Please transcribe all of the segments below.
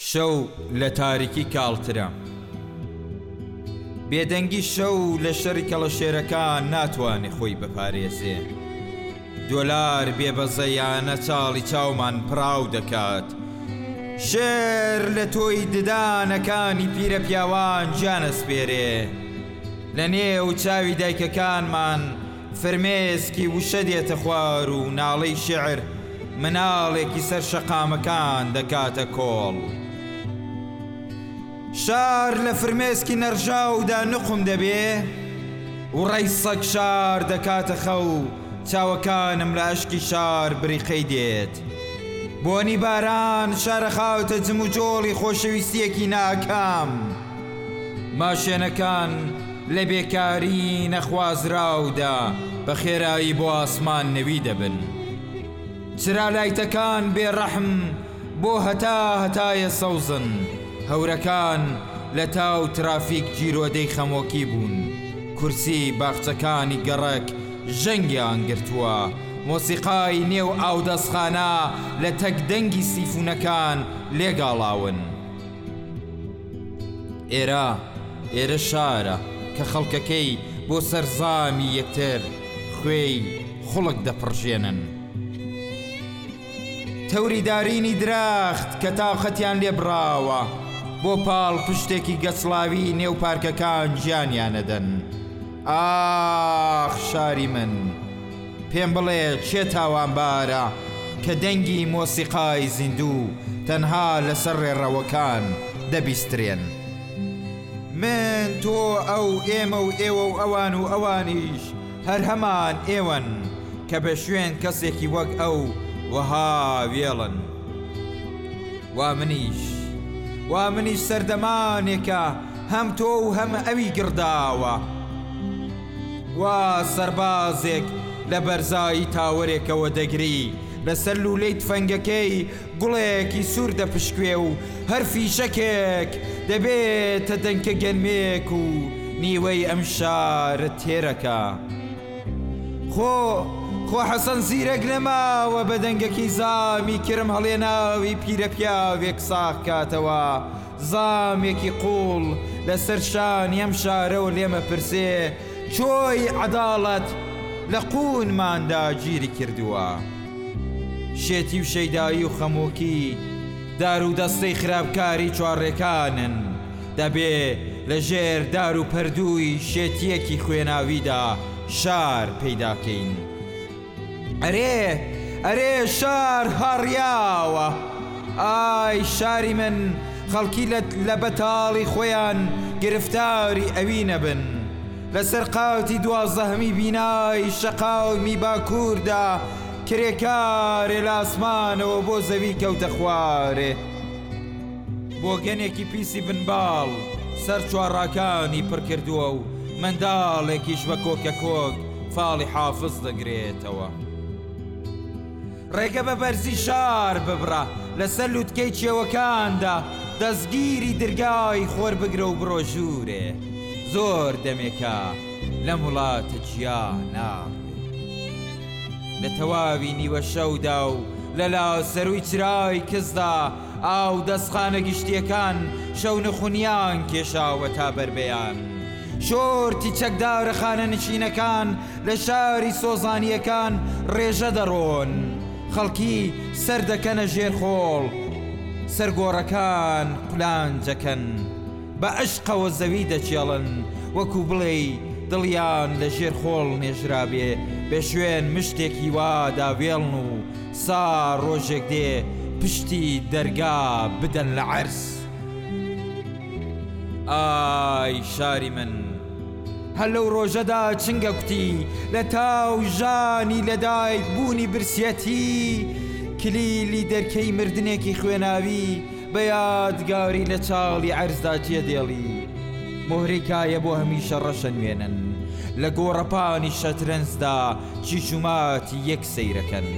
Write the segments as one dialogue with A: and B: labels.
A: شەو لە تاریکی کاڵترە، بێدەنگی شەو لە شەڕی کەڵەشێرەکان ناتوانێ خۆی بپارێزێ. دۆلار بێبەزەیانە چاڵی چاومان پراو دەکات. شێر لە تۆی ددانەکانی پیرە پیاوان جانەسپێرێ. لە نێو چاوی دایکەکانمان فرمێسکی وشە دێتە خوار و ناڵەی شێعر مناڵێکی سەر شەقامەکان دەکاتە کۆڵ. شار لە فرمێسکی نەرژاودا نقم دەبێ و ڕێی سەگ شار دەکاتە خەو. چاوەکانم لە ئەشکی شار بریقەی دێت. بۆنی باران شارە خاوتە جم و جۆڵی خۆشەویستیەکی ناکام. ماشێنەکان لە بێکاری نەخوازراودا بە خێرایی بۆ ئاسمان نەوی دەبن. چرالایتەکان بێڕەحم بۆ هەتایە سەوزن. هەورەکان لە تاو ترافیک جیرۆدەی خەمۆکی بوون. کورسی باخچەکانی گەڕک ژەنگیان گرتووە. مۆسیقای نێو ئاودەستخانە لە تەکدەنگی سیفونەکان لێگاڵاون. ئێرە شارە کە خەڵکەکەی بۆ سەرزامی یەکتر خوێی خوڵک دەپڕژێنن. تەوری دارینی درەخت کە تاقەتیان لێبڕاوە بۆ پاڵ پشتێکی گەچڵاوی نێو پارکەکان گیانیانەدەن. ئاخ شاری من، پێم بڵێ چێ تاوانبارە کە دەنگی مۆسیقای زیندوو تەنها لەسەر ڕێڕەوەکان دەبیسترێن. من تۆ ئەو ئێمە و ئێوە و ئەوان و ئەوانیش هەر هەمان ئێوەن کە بە شوێن کەسێکی وەک ئەو وەها وێڵن. وا منیش سەردەمانێکە هەم تۆ و هەم ئەوی گرداوە. وا سەربازێک لە بەرزایی تاوەرێکەوە دەگری، لەسەر لولەی تفەنگەکەی گوڵێکی سوور دەپشکوێ و هەر فیشەکێک دەبێتە دەنکە گەنمێک و نیوەی ئەم شارە تێرەکە. خۆ حەسەن زیرەک نەماوە بە دەنگەکی زامی کرم هەڵێناوی پیرە پیاوێک ساغ کاتەوە. زامێکی قوڵ لەسەر شانی ئەم شارەوە لێمە پرسێ چۆی عەداڵەت لە قوونماندا گیری کردووە. شێتی و شەیدایی و خەمۆکی دار و دەستەی خراپکاری چوارڕێکانن. دەبێ لە ژێر دار و پەردووی شێتیەکی خوێناویدا شار پەیداکەین. ئەرێ شار هەڕیاوە. ئای شاری من، خەڵکی لە بەتاڵی خۆیان گرفتاری ئەوی نەبن. لەسەر قاوتی 12 بینای شەقاومی باکووردا کرێکارێ لە ئاسمانەوە بۆ زەوی کەوتە خوارێ. بۆ گەنێکی پیسی بنباڵ سەر چوارڕاکانی پڕ کردووە و منداڵێکیش بە کۆکە کۆک فاڵی حافز دەگرێتەوە. ڕێگە بە بەرزی شار ببڕە لەسەر لووتکەی چێوەکاندا، دەستگیری دەرگای خۆر بگرە و بڕۆ ژوورێ. زۆر دەمێکە لەم وڵاتە گیان ناڕێ. لە تەواوی نیوە شەودا و لە لاوسەرووی چرای کەسدا ئاو دەستخانە گشتیەکان شەو نەخونیان کێشاوە تا بەربەیان. شۆرتی چەکدارە خانە نشینەکان لە شاری سۆزانیەکان ڕێژە دەڕۆن. خەڵکی سەر دەکەنە ژێر خۆڵ، سەرگۆڕەکان قولانجەکەن، بە عشقەوە زەوی دەچێڵن وەکو بڵێ دڵیان لە ژێر خۆڵ نێژرابێ. بێ شوێن مشتێکی وا داوێڵن و سا ڕۆژێک دێ پشتی دەرگا بدەن لە عەرس. ئای شاری من، هەر لەو ڕۆژەدا چنگە کوتی لە تاو ژانی لەدایک بوونی برسیەتی. کلیلی دەرکەی مردنێکی خوێناوی بە یادگاری لە چاڵی عەرزدا تێدێڵی. مۆهرێکایە بۆ هەمیشە ڕەشە نوێنن. لە گۆڕەپانی شەترەنجدا چیشوماتی یەک سەیرەکەن.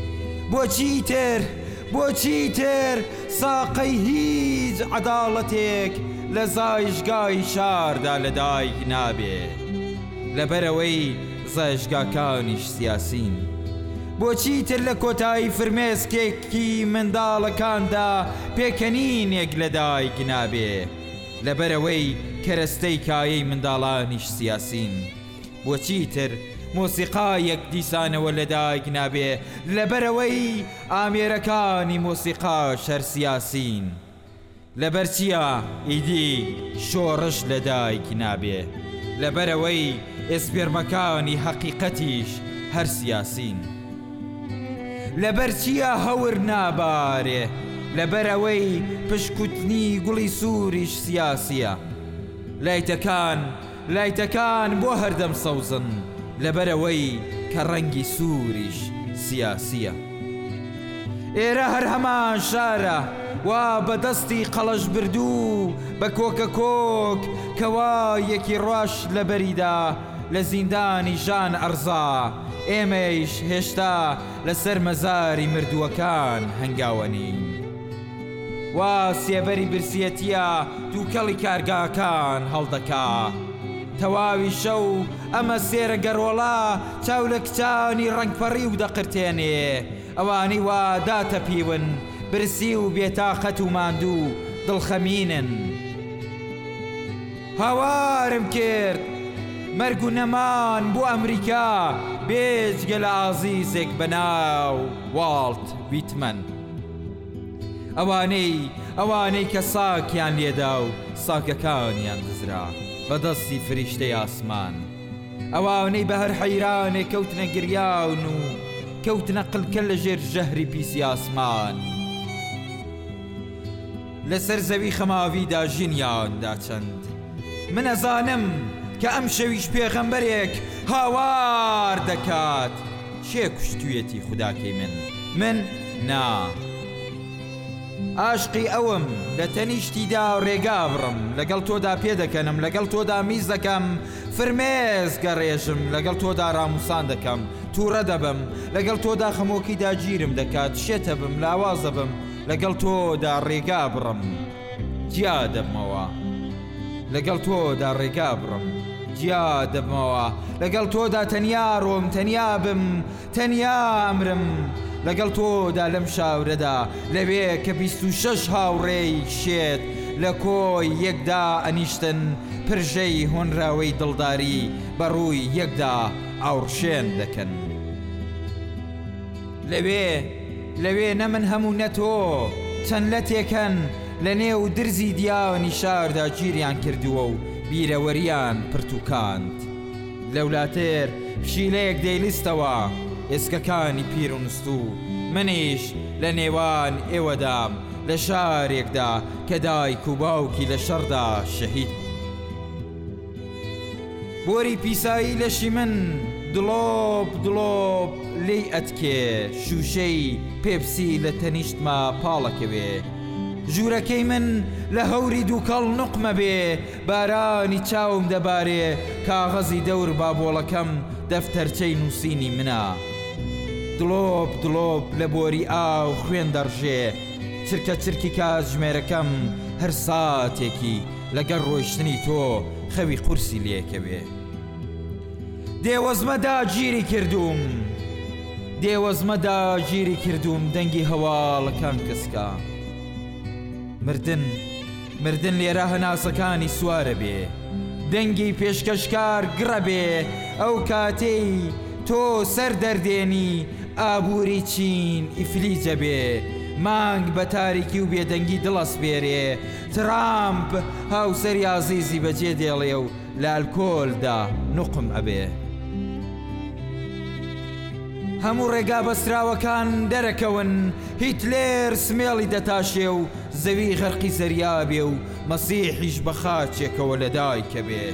A: بۆچی تر ساقەی هیچ عەداڵەتێک لە زایشگای شاردا لەدایک نابێ. لەبەرەوەی زایشگاکانیش سیاسین. بۆچی تر لە کۆتایی فرمێسکێکی منداڵەکاندا پێکەنینێک لە دایک نابێ لەبەرەوەی کەرەستەی کایەی منداڵانیش سیاسین؟ بۆچی تر مۆسیقایەک دیسانەوە لە دایک نابێ لەبەرەوەی ئامێرەکانی مۆسیقاش هەر سیاسین؟ لەبەرچیە ئیدی شۆڕش لە دایک نابێ لەبەرەوەی ئێسپێرمەکانی حەقیقەتیش هەر سیاسین؟ لەبەرچیە هەور نابارێ لەبەرەوەی پشکوتنی گوڵی سووریش سیاسیە؟ لایتەکان بۆ هەردەم سەوزن لەبەرەوەی کە ڕەنگی سووریش سیاسیە. ئێرە هەر هەمان شارە وا بەدەستی قەڵەش بردوو بە کۆکە کۆک کەوا یەکی ڕۆژ لەبەریدا لە زیندانی ژان ئەرزا ئێمەیش هێشتا لەسەر مەزاری مردووەکان هەنگاوەنین. وا سێبەری برسیەتیە دووکەڵی کارگاکان هەڵدەکا تەواوی شەو ئەمە سێرە گەڕۆڵا چاو لە کچانی ڕەنگپەڕی و دەقرتێنێ ئەوانەی وا داتەپیون برسی و بێتاقەت و ماندوو دڵخەمینن. هاوارم کرد مەرگ و نەمان بۆ ئەمریکا بێجگە لە ئازیزێک بەناو واڵت ویتمەن. ئەوانەی کە ساکیان لێدا و ساکەکانیان دزرا بەدەستی فریشتەی ئاسمان، ئەوانەی بە هەر حەیرانێک کەوتنە گریاون و کەوتنە قلکە لە ژێر ژەهری پیسی ئاسمان. لەسەر زەوی خەماویدا ژینیاندا چەند من ئەزانم کە ئەم شەویش پێغەمبەرێک هاوار دەکات. چێ کوشتویەتی خوداکەی من نا عاشقی ئەوم لە تەنیشتیدا ڕێگا بڕم، لەگەڵ تۆدا پێدەکەنم، لەگەڵ تۆدا میز دەکەم، فرمێز گەڕێژم، لەگەڵ تۆدا ڕاموسان دەکەم، تووڕە دەبم، لەگەڵ تۆدا خەمۆکیدا گیرم دەکات، شێتە بم، لاوازە بم، لەگەڵ تۆدا ڕێگا بڕم جیا دەبمەوە، لەگەڵ تۆدا ڕێگا بڕم جیا دەبمەوە، لەگەڵ تۆدا تەنیا ڕۆم، تەنیا بم، تەنیا ئەمرم، لەگەڵ تۆدا لەم شاورەدا لەوێ کە 26 هاوڕێی شێت لە کۆی یەکدا ئەنیشتن پرژەی هۆنراوەی دڵداری بەڕووی یەکدا ئاوڕشێن دەکەن. لەوێ نە من هەموو نە تۆ چەند لە تێکەن لە نێو درزی دیاوەنی شاردا گیریان کردووە و بیرەوەریان پرتوکاند. لەولاتر پشیلەیەک دەیلیستەوە ئێسکەکانی پیر و نستوو، منیش لە نێوان ئێوەدام لە شارێکدا کە دایک و باوکی لە شەڕدا شەهید بوو. بۆری پیسایی لەشی من دڵۆب لی ئەتکێ، شوشەی پێپسی لە تەنیشتما پاڵەکەوێ، ژوورەکەی من لە هەوری دووکەڵ نوقمە بێ، بارانی چاوم دەبارێ، کاغەزی دەور بابۆڵەکەم دەفتەرچەی نووسینی منە. دڵۆب لە بۆری ئاو خوێن دەڕژێ، چرکە چرکی کاتژمێرەکەم هەر ساتێکی لەگەڵ ڕۆیشتنی تۆ خەوی قورسی لێکەوێ. دێوەزمەدا گیری کردوم دەنگی هەواڵەکان کەسکە. مردن لێرە هەناسەکانی سوارە بێ، دەنگی پێشکەشکار گڕە بێ، ئەو کاتەی تۆ سەر دەردێنی ئابووری چین ئیفلیجە بێ، مانگ بە تاریکی و بێدەنگی دڵەسپێرێ، ترامپ هاوسەری عەزیزی بەجێ دێڵێ و لە ئەلکۆلدا نوقم ئەبێ. هەموو ڕێگا بەستراوەکان دەرەکەون، هیتلێر سمێڵی دەتاشێ و زەوی غەرقی زەریا بێ و مەسیحیش بە خاچێکەوە لە دایکە بێ.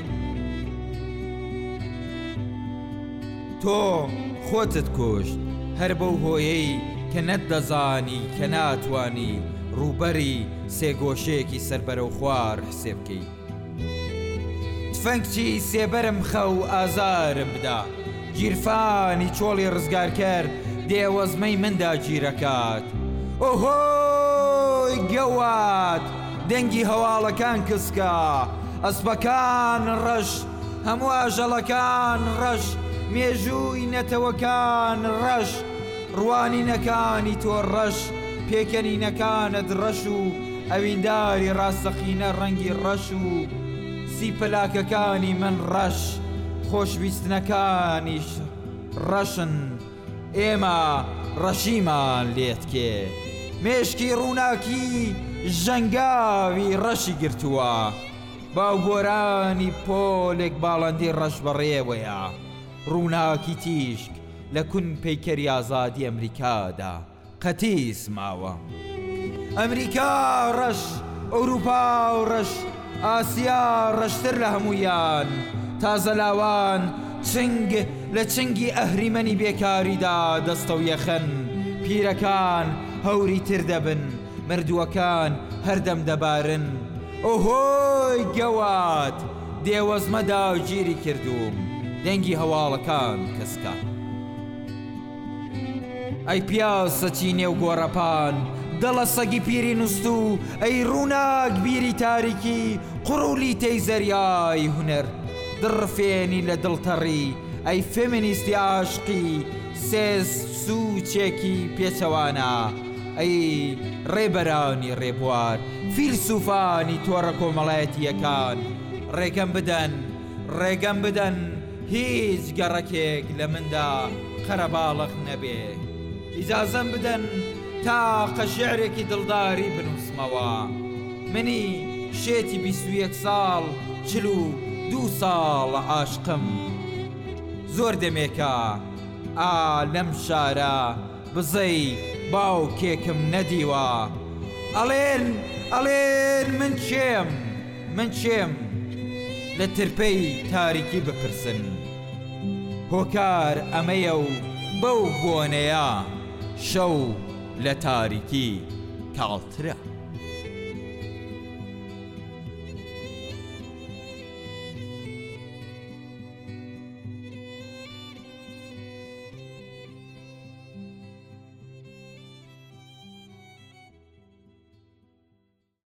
A: تۆ خۆتت کوشت هەر بەو هۆیەی کە نەتدەزانی کە ناتوانی ڕووبەری سێگۆشەیەکی سەربەرە و خوار حسێ بکەی. تفەنگچی سێبەرم خە و ئازارم بدا، گیرفانی چۆڵی ڕزگار کرد دێوەزمەی مندا گیرەکات. ئۆهۆی گەوات دەنگی هەواڵەکان کسکە، ئەسپەکان ڕەش، هەموو ئاژەڵەکان ڕەش، مێژووی نەتەوەکان ڕەش، ڕوانینەکانی تۆ ڕەش پێکەنینەکانت ڕەش و ئەوینداری ڕاستەقینە ڕەنگی ڕەش و سیپەلاکەکانی من ڕەش خۆشویستنەکانیش ڕەشن ئێمە ڕەشیمان لێتکێ مێشکی ڕووناکی ژەنگاوی ڕەشی گرتووە باوگۆرانی پۆلێک باڵندی ڕەش بەڕێوەیە ڕووناکی تیشک لە کون پەیکەری ئازادی ئەمریکادا قەتیس ماوە ئەمریکا ڕەش ئەوروپا و ڕەش ئاسیا ڕەشتر لە هەمویان تازە لاوان چنگ لە چنگی ئەهریمەنی بێکاریدا دەستە و یەخەن پیرەکان هەوری تر دەبن مردووەکان هەردەم دەبارن ئۆهۆی گەوات دێوەزمەدا و گیری کردووم دەنگی هەواڵەکان کەسکە ئەی پیاز سەچینێ و گۆڕەپان دڵە سەگی پیری نووست و ئەی ڕووناک بیری تاریکی قڕولی تەی زەریای هونەر دڕفێنی لە دڵتەڕی ئەی فێمینیستی عاشقی سێز سوچێکی پێچەوانە ئەی ڕێبەرانی ڕێبوار فیلسوفانی تۆڕە کۆمەڵایەتیەکان ڕێگەم بدەن هیچ گەڕەکێک لە مندا قەرەباڵق نەبێ ئیجازەم بدەن تا قەشێعرێکی دڵداری بنووسمەوە منی شێتی 21 ساڵ 42 ساڵ عاشقم زۆر دەمێکە لەم شارە بزەی باوکێکم نەدیوە ئەڵێن من چێم لە ترپەی تاریکی بپرسن هۆکار ئەمەیە و بەو بۆنەیە شەو لە تاریکی کاڵترە